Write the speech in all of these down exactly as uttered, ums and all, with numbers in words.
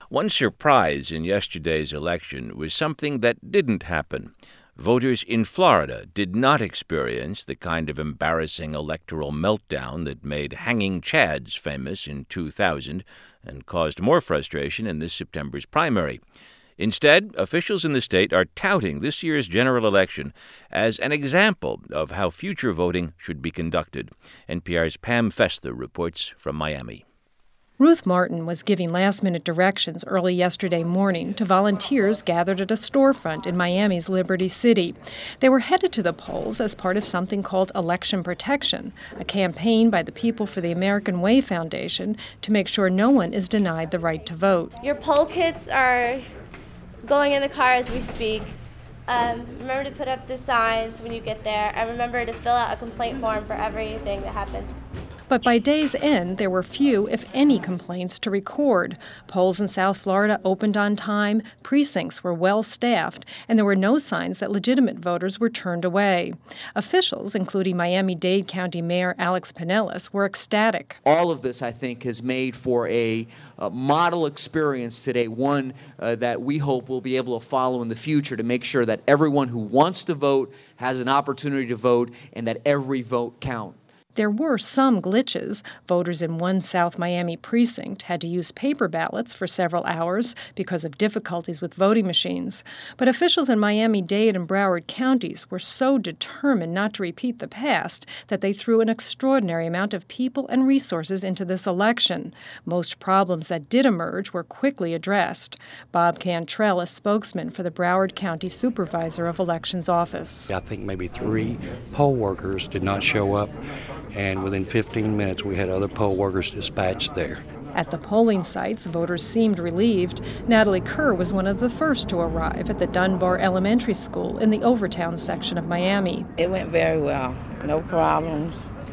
One surprise in yesterday's election was something that didn't happen. Voters in Florida did not experience the kind of embarrassing electoral meltdown that made hanging chads famous in two thousand and caused more frustration in this September's primary. Instead, officials in the state are touting this year's general election as an example of how future voting should be conducted. N P R's Pam Fessler reports from Miami. Ruth Martin was giving last-minute directions early yesterday morning to volunteers gathered at a storefront in Miami's Liberty City. They were headed to the polls as part of something called Election Protection, a campaign by the People for the American Way Foundation to make sure no one is denied the right to vote. Your poll kits are going in the car as we speak. Um, remember to put up the signs when you get there, and remember to fill out a complaint form for everything that happens. But by day's end, there were few, if any, complaints to record. Polls in South Florida opened on time, precincts were well-staffed, and there were no signs that legitimate voters were turned away. Officials, including Miami-Dade County Mayor Alex Pinellas, were ecstatic. All of this, I think, has made for a uh, model experience today, one uh, that we hope we'll be able to follow in the future to make sure that everyone who wants to vote has an opportunity to vote and that every vote counts. There were some glitches. Voters in one South Miami precinct had to use paper ballots for several hours because of difficulties with voting machines. But officials in Miami-Dade and Broward counties were so determined not to repeat the past that they threw an extraordinary amount of people and resources into this election. Most problems that did emerge were quickly addressed. Bob Cantrell, a spokesman for the Broward County Supervisor of Elections Office. I think maybe three poll workers did not show up, and within fifteen minutes we had other poll workers dispatched there. At the polling sites, voters seemed relieved. Natalie Kerr was one of the first to arrive at the Dunbar Elementary School in the Overtown section of Miami. It went very well, no problems.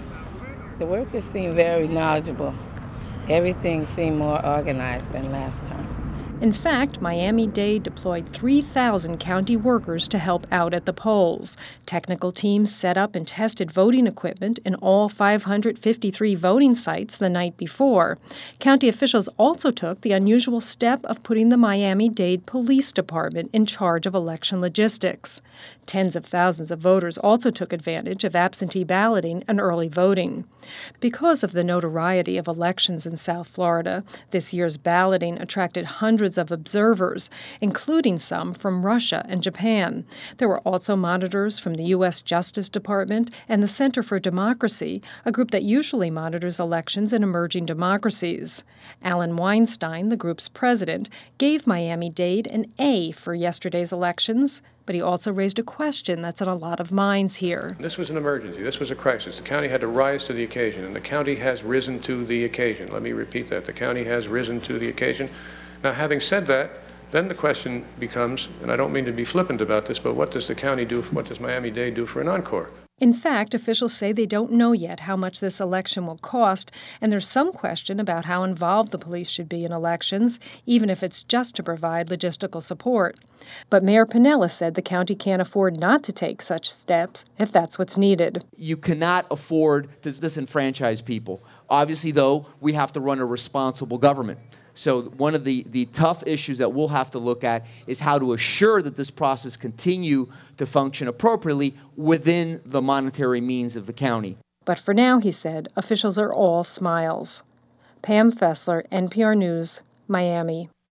The workers seemed very knowledgeable. Everything seemed more organized than last time. In fact, Miami-Dade deployed three thousand county workers to help out at the polls. Technical teams set up and tested voting equipment in all five hundred fifty-three voting sites the night before. County officials also took the unusual step of putting the Miami-Dade Police Department in charge of election logistics. Tens of thousands of voters also took advantage of absentee balloting and early voting. Because of the notoriety of elections in South Florida, this year's balloting attracted hundreds of observers, including some from Russia and Japan. There were also monitors from the U S Justice Department and the Center for Democracy, a group that usually monitors elections in emerging democracies. Alan Weinstein, the group's president, gave Miami-Dade an A for yesterday's elections, but he also raised a question that's on a lot of minds here. This was an emergency. This was a crisis. The county had to rise to the occasion, and the county has risen to the occasion. Let me repeat that. The county has risen to the occasion. Now, having said that, then the question becomes, and I don't mean to be flippant about this, but what does the county do, what does Miami-Dade do for an encore? In fact, officials say they don't know yet how much this election will cost, and there's some question about how involved the police should be in elections, even if it's just to provide logistical support. But Mayor Pinellas said the county can't afford not to take such steps if that's what's needed. You cannot afford to disenfranchise people. Obviously, though, we have to run a responsible government. So one of the, the tough issues that we'll have to look at is how to assure that this process continue to function appropriately within the monetary means of the county. But for now, he said, officials are all smiles. Pam Fessler, N P R News, Miami.